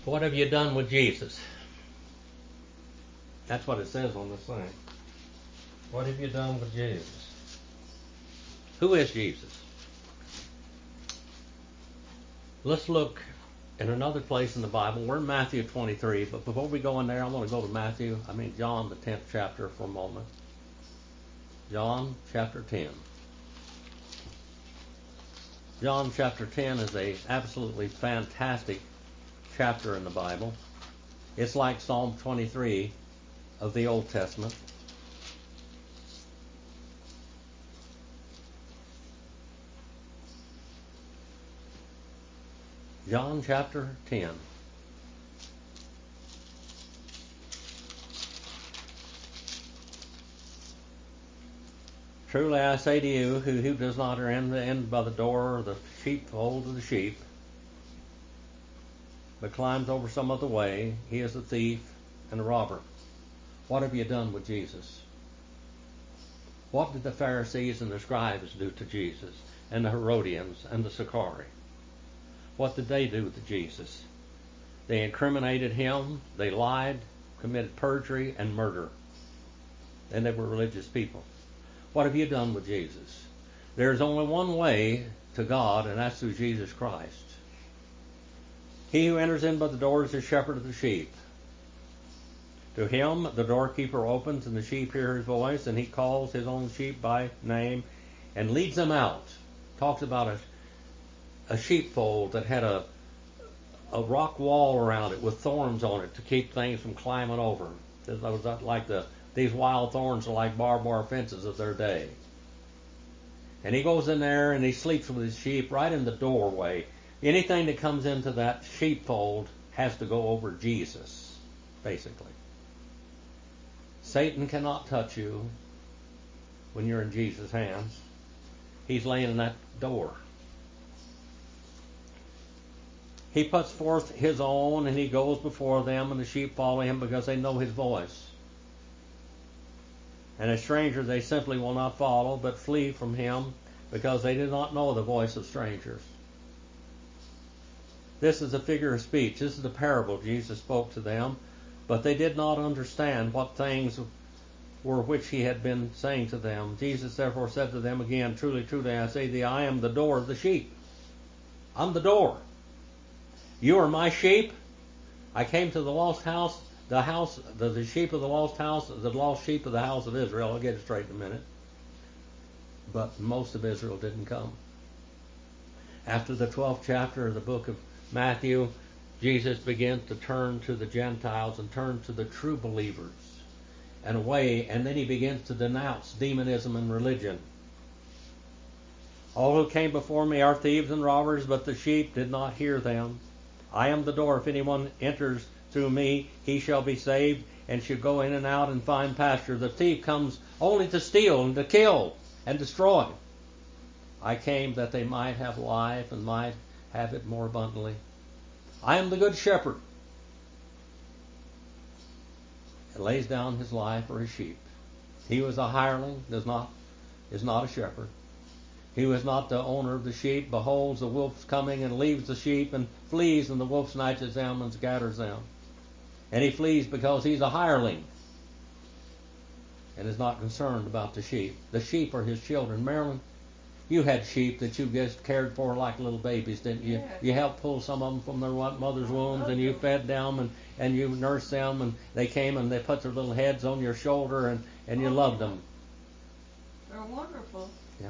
What have you done with Jesus? That's what it says on this thing. What have you done with Jesus? Who is Jesus? Let's look in another place in the Bible. We're in Matthew 23, but before we go in there, I want to go to John, the 10th chapter for a moment. John chapter 10. John chapter 10 is a absolutely fantastic chapter in the Bible. It's like Psalm 23 of the Old Testament. John chapter 10. Truly I say to you, who does not enter in by the door or the sheepfold of the sheep, but climbs over some other way, he is a thief and a robber. What have you done with Jesus? What did the Pharisees and the scribes do to Jesus, and the Herodians and the Sicarii? What did they do to Jesus? They incriminated him, they lied, committed perjury and murder. And they were religious people. What have you done with Jesus? There's only one way to God, and that's through Jesus Christ. He who enters in by the door is the shepherd of the sheep. To him the doorkeeper opens, and the sheep hear his voice, and he calls his own sheep by name and leads them out. Talks about a sheepfold that had a rock wall around it with thorns on it to keep things from climbing over. It was like these wild thorns are like barbed wire fences of their day. And he goes in there and he sleeps with his sheep right in the doorway. Anything that comes into that sheepfold has to go over Jesus, basically. Satan cannot touch you when you're in Jesus' hands. He's laying in that door. He puts forth his own, and he goes before them, and the sheep follow him because they know his voice. And a stranger they simply will not follow, but flee from him, because they do not know the voice of strangers. This is a figure of speech. This is the parable Jesus spoke to them, but they did not understand what things were which he had been saying to them. Jesus therefore said to them again, Truly, truly, I say to thee, I am the door of the sheep. I'm the door. You are my sheep. I came to the lost house, the sheep of the lost house, the lost sheep of the house of Israel. I'll get it straight in a minute. But most of Israel didn't come. After the 12th chapter of the book of Matthew, Jesus begins to turn to the Gentiles and turn to the true believers and away, and then he begins to denounce demonism and religion. All who came before me are thieves and robbers, but the sheep did not hear them. I am the door. If anyone enters through me, he shall be saved and shall go in and out and find pasture. The thief comes only to steal and to kill and destroy. I came that they might have life and might have it more abundantly. I am the good shepherd. He lays down his life for his sheep. He was a hireling, is not a shepherd. He was not the owner of the sheep. Behold, the wolf coming and leaves the sheep and flees, and the wolf snatches them and scatters them. And he flees because he's a hireling and is not concerned about the sheep. The sheep are his children. Marilyn, you had sheep that you just cared for like little babies, didn't you? Yes. You helped pull some of them from their mother's wombs, and you fed them, and you nursed them, and they came and they put their little heads on your shoulder, and you loved them. They're wonderful. Yeah.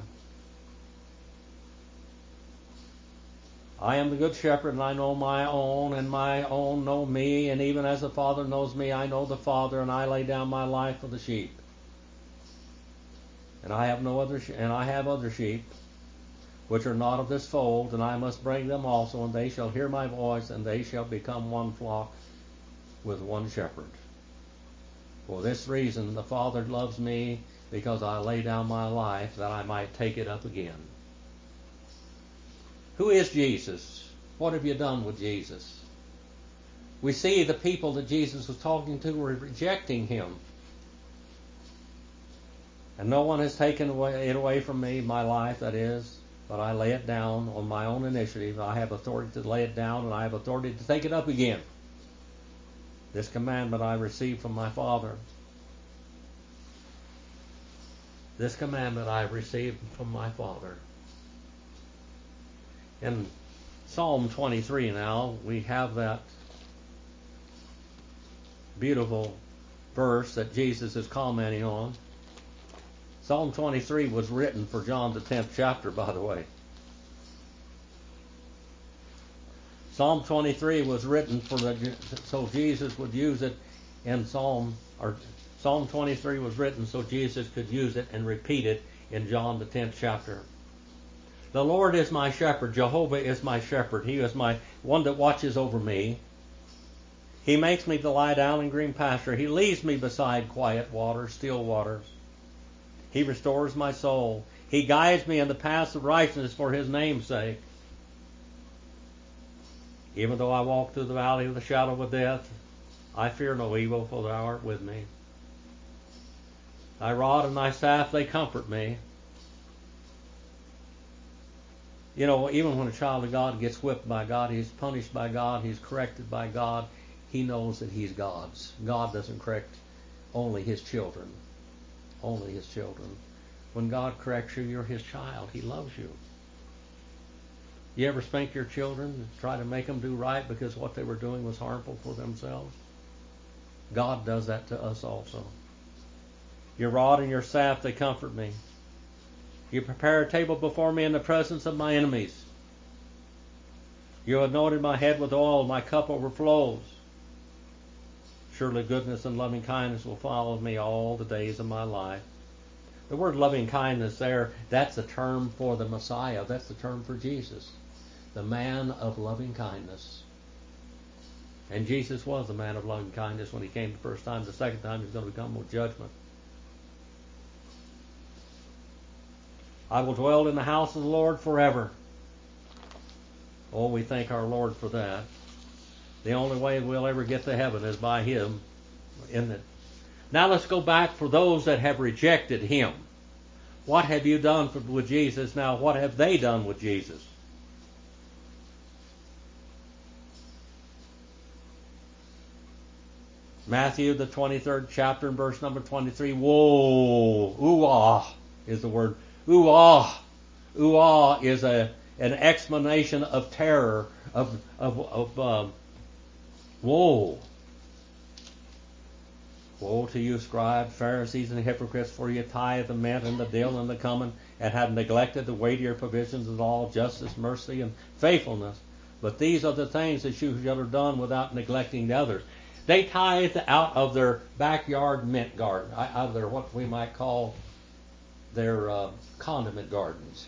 I am the good shepherd, and I know my own, and my own know me, and even as the Father knows me, I know the Father, and I lay down my life for the sheep. And I have other sheep, which are not of this fold, and I must bring them also, and they shall hear my voice, and they shall become one flock with one shepherd. For this reason the Father loves me, because I lay down my life, that I might take it up again. Who is Jesus? What have you done with Jesus? We see the people that Jesus was talking to were rejecting him. And no one has taken it away from me, my life, that is, but I lay it down on my own initiative. I have authority to lay it down, and I have authority to take it up again. This commandment I received from my Father. This commandment I received from my Father. In Psalm 23 now, we have that beautiful verse that Jesus is commenting on. Psalm 23 was written for John the 10th chapter, by the way. Psalm 23 was written so Jesus would use it in Psalm 23 was written so Jesus could use it and repeat it in John the 10th chapter. The Lord is my shepherd. Jehovah is my shepherd. He is my one that watches over me. He makes me to lie down in green pasture. He leads me beside quiet waters, still waters. He restores my soul. He guides me in the paths of righteousness for His name's sake. Even though I walk through the valley of the shadow of death, I fear no evil, for Thou art with me. Thy rod and Thy staff, they comfort me. You know, even when a child of God gets whipped by God, he's punished by God, he's corrected by God, he knows that he's God's. God doesn't correct only His children. Only His children. When God corrects you, you're His child. He loves you. You ever spank your children and try to make them do right because what they were doing was harmful for themselves? God does that to us also. Your rod and your staff, they comfort me. You prepare a table before me in the presence of my enemies. You anointed my head with oil, my cup overflows. Surely goodness and loving kindness will follow me all the days of my life. The word loving kindness there, that's a term for the Messiah. That's the term for Jesus. The man of loving kindness. And Jesus was the man of loving kindness when He came the first time. The second time He's going to come with judgment. I will dwell in the house of the Lord forever. Oh, we thank our Lord for that. The only way we'll ever get to heaven is by Him, isn't it? Now let's go back for those that have rejected Him. What have you done with Jesus? Now what have they done with Jesus? Matthew, the 23rd chapter, and verse number 23. Woe! Ooh-ah is the word. Ooh-ah! Ooh-ah is an explanation of terror, of woe. Woe to you, scribes, Pharisees, and hypocrites, for you tithe the mint and the dill and the cumin, and have neglected the weightier provisions of law, justice, mercy, and faithfulness. But these are the things that you should have done without neglecting the others. They tithe out of their backyard mint garden, out of their what we might call their condiment gardens.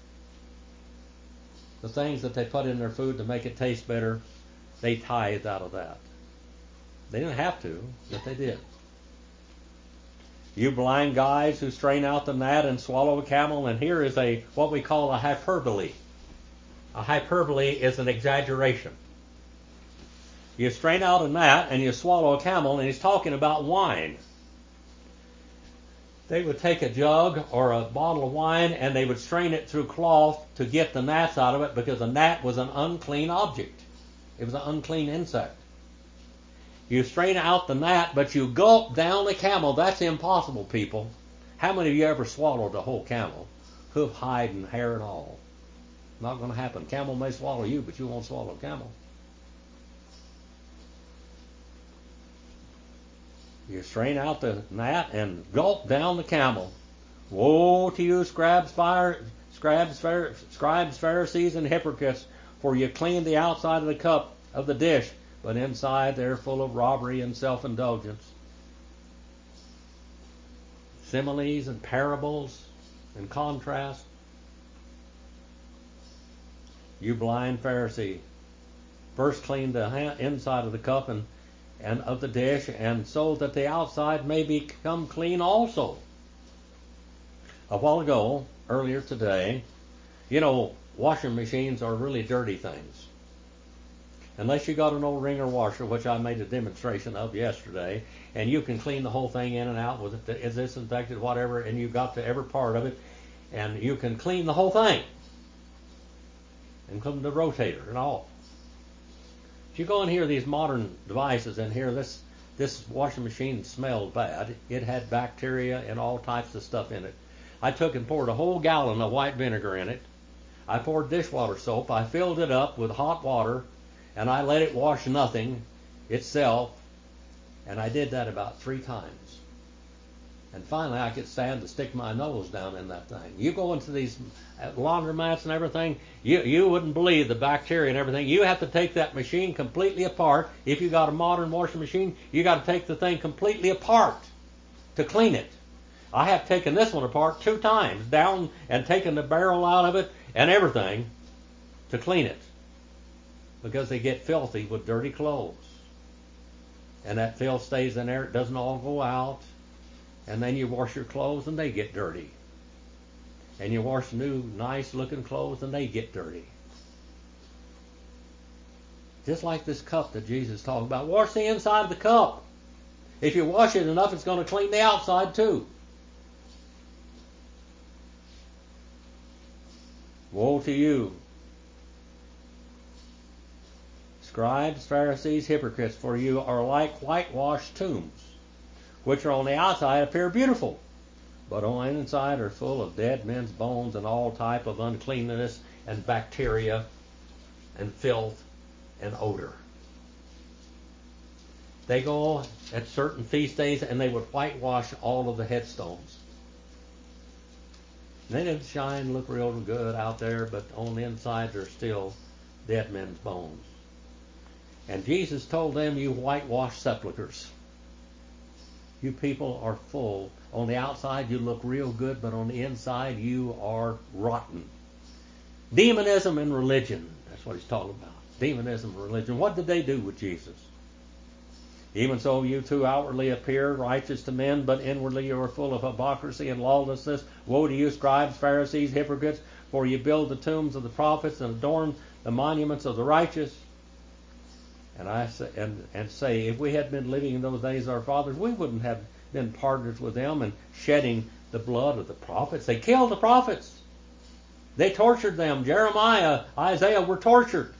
The things that they put in their food to make it taste better, they tithe out of that. They didn't have to, but they did. You blind guides who strain out the gnat and swallow a camel, and here is what we call a hyperbole. A hyperbole is an exaggeration. You strain out a gnat and you swallow a camel, and he's talking about wine. They would take a jug or a bottle of wine and they would strain it through cloth to get the gnats out of it, because a gnat was an unclean object. It was an unclean insect. You strain out the gnat, but you gulp down the camel. That's impossible, people. How many of you ever swallowed a whole camel? Hoof, hide, and hair and all. Not going to happen. Camel may swallow you, but you won't swallow a camel. You strain out the gnat and gulp down the camel. Woe to you, scribes, Pharisees, and hypocrites, for you clean the outside of the cup of the dish, but inside they're full of robbery and self-indulgence. Similes and parables and contrast. You blind Pharisee, first clean the inside of the cup and of the dish, and so that the outside may become clean also. A while ago, earlier today, washing machines are really dirty things. Unless you got an old wringer washer, which I made a demonstration of yesterday, and you can clean the whole thing in and out with it, disinfected, whatever, and you got to every part of it, and you can clean the whole thing, including the rotator and all. If you go in here, these modern devices in here, this washing machine smelled bad. It had bacteria and all types of stuff in it. I took and poured a whole gallon of white vinegar in it. I poured dishwater soap. I filled it up with hot water, and I let it wash nothing itself. And I did that about 3 times. And finally, I could stand to stick my nose down in that thing. You go into these laundromats and everything, you wouldn't believe the bacteria and everything. You have to take that machine completely apart. If you got a modern washing machine, you got to take the thing completely apart to clean it. I have taken this one apart 2 times, down and taken the barrel out of it and everything to clean it, because they get filthy with dirty clothes. And that filth stays in there. It doesn't all go out. And then you wash your clothes and they get dirty. And you wash new, nice looking clothes and they get dirty. Just like this cup that Jesus talked about. Wash the inside of the cup. If you wash it enough, it's going to clean the outside too. Woe to you, scribes, Pharisees, hypocrites, for you are like whitewashed tombs, which are on the outside appear beautiful, but on the inside are full of dead men's bones and all type of uncleanness and bacteria and filth and odor. They go at certain feast days and they would whitewash all of the headstones. They didn't shine, look real good out there, but on the inside they're still dead men's bones. And Jesus told them, you whitewashed sepulchres. You people are full. On the outside you look real good, but on the inside you are rotten. Demonism and religion. That's what he's talking about. Demonism and religion. What did they do with Jesus? Even so, you too outwardly appear righteous to men, but inwardly you are full of hypocrisy and lawlessness. Woe to you, scribes, Pharisees, hypocrites, for you build the tombs of the prophets and adorn the monuments of the righteous. And I say, if we had been living in those days of our fathers, we wouldn't have been partners with them in shedding the blood of the prophets. They killed the prophets. They tortured them. Jeremiah, Isaiah were tortured.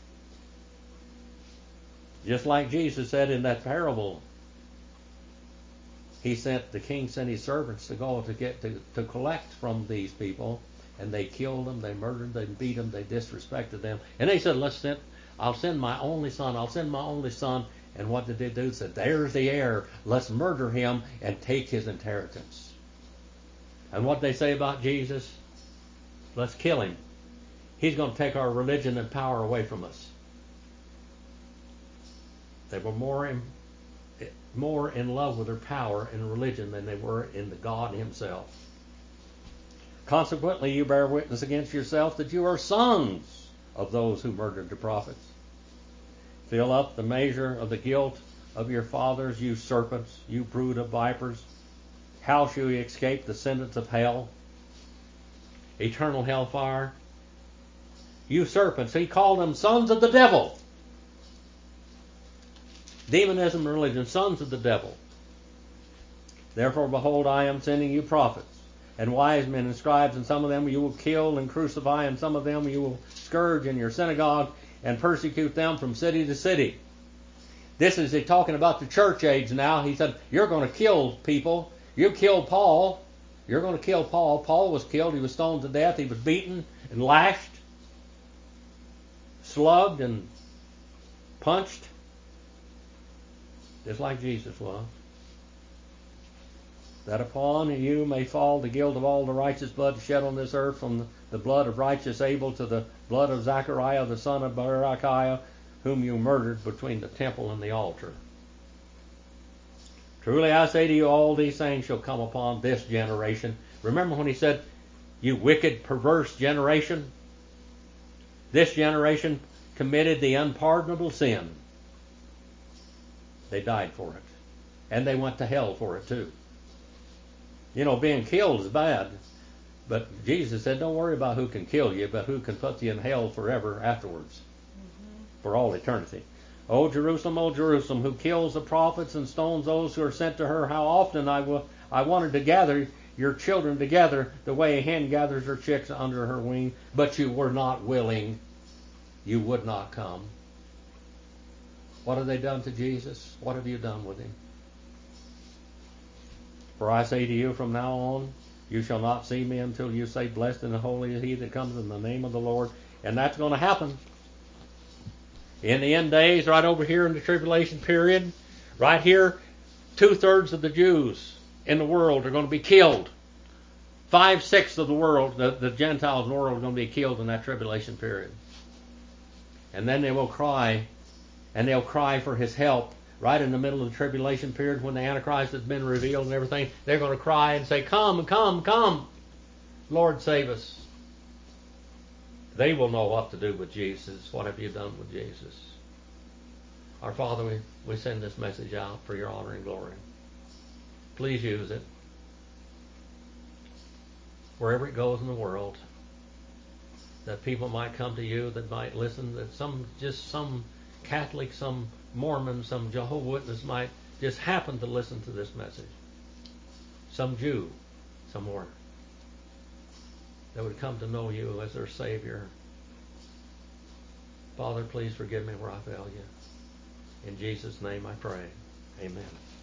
Just like Jesus said in that parable, the king sent his servants to go to collect from these people, and they killed them, they murdered them, they beat them, they disrespected them. And they said, I'll send my only son, I'll send my only son. And what did they do? They said, there's the heir, let's murder him and take his inheritance. And what they say about Jesus? Let's kill him. He's going to take our religion and power away from us. They were more in love with their power and religion than they were in the God himself. Consequently, you bear witness against yourself that you are sons of those who murdered the prophets. Fill up the measure of the guilt of your fathers, you serpents, you brood of vipers. How shall you escape the sentence of hell? Eternal hellfire. You serpents, he called them sons of the devil. Demonism and religion, sons of the devil. Therefore, behold, I am sending you prophets and wise men and scribes, and some of them you will kill and crucify, and some of them you will scourge in your synagogue and persecute them from city to city. This is talking about the church age now. He said, you're going to kill people. You killed Paul. You're going to kill Paul. Paul was killed. He was stoned to death. He was beaten and lashed, slugged and punched, just like Jesus was. That upon you may fall the guilt of all the righteous blood shed on this earth, from the blood of righteous Abel to the blood of Zachariah, the son of Berechiah, whom you murdered between the temple and the altar. Truly I say to you, all these things shall come upon this generation. Remember when he said, you wicked, perverse generation? This generation committed the unpardonable sin. They died for it. And they went to hell for it too. You know, being killed is bad. But Jesus said, don't worry about who can kill you, but who can put you in hell forever afterwards. For all eternity. O Jerusalem, who kills the prophets and stones those who are sent to her, how often I wanted to gather your children together the way a hen gathers her chicks under her wing, but you were not willing. You would not come. What have they done to Jesus? What have you done with him? For I say to you, from now on, you shall not see me until you say, blessed and holy is he that comes in the name of the Lord. And that's going to happen. In the end days, right over here in the tribulation period, right here, 2/3 of the Jews in the world are going to be killed. 5/6 of the world, the Gentiles in the world, are going to be killed in that tribulation period. And then they will cry, and they'll cry for his help. Right in the middle of the tribulation period, when the Antichrist has been revealed and everything, they're going to cry and say, come, come, come, Lord, save us. They will know what to do with Jesus. What have you done with Jesus? Our Father, we send this message out for your honor and glory. Please use it wherever it goes in the world, that people might come to you, that might listen, that some Catholic, some Mormon, some Jehovah's Witness might just happen to listen to this message. Some Jew somewhere that would come to know you as their Savior. Father, please forgive me where I fail you. In Jesus' name I pray. Amen.